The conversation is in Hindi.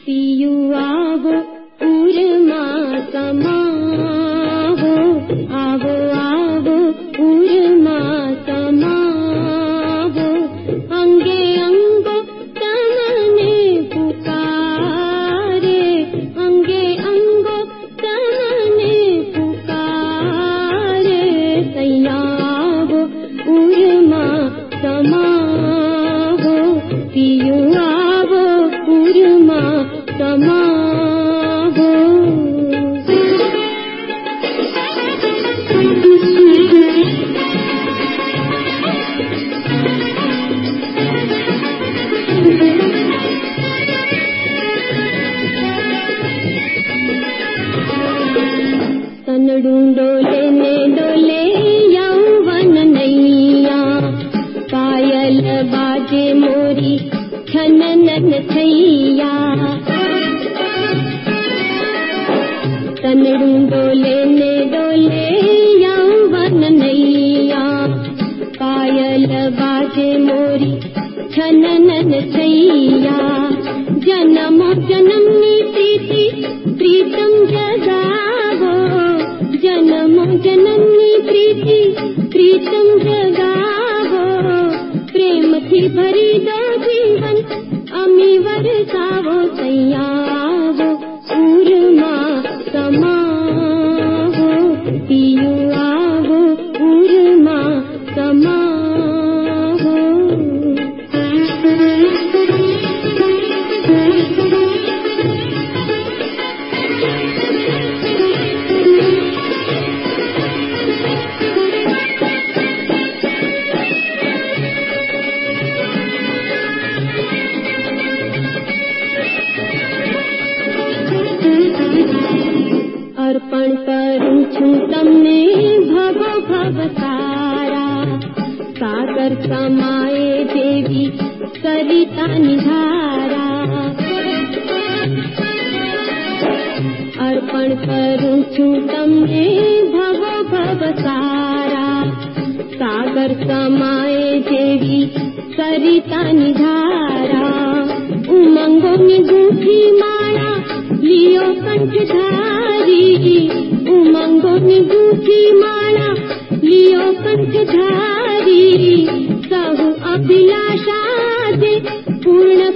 पियु आवो उर्मा समावो, आवो आवो उर्मा समावो, अंगे अंगो तमने पुकारे, अंगे अंगो तमने पुकारे, सैयावो उर्मा समावो, पियु आवो उर्मा समावो। तनडूं डोले ने डोले यौवन नैया, पायल बाजे मोरी छननन छैया। तनडूं डोले ने डोले यौवन नैया, पायल बाजे मोरी छननन छैया। जन्मो जन्मनी प्रीति प्रीतम जगावो, जन्मो जन्मनी प्रीति प्रीतम जगावो, प्रेम थी भरी दो जीवन अमी बरसावो, सैयावो उर्मा समावो, पियु आवो उर्मा समावो। अर्पण करूं छूं तमने भवो भव तारा, सागर समाए देवी सरिता निधारा। अर्पण करूं छूं तमने भवो भव तारा, सागर समाए देवी सरिता निधारा। उमंगों में गूंथी माला लियो कंठधारी, उमंगों में गूंथी माला लियो कंठधारी। सहु अभिलाषा दे पूर्ण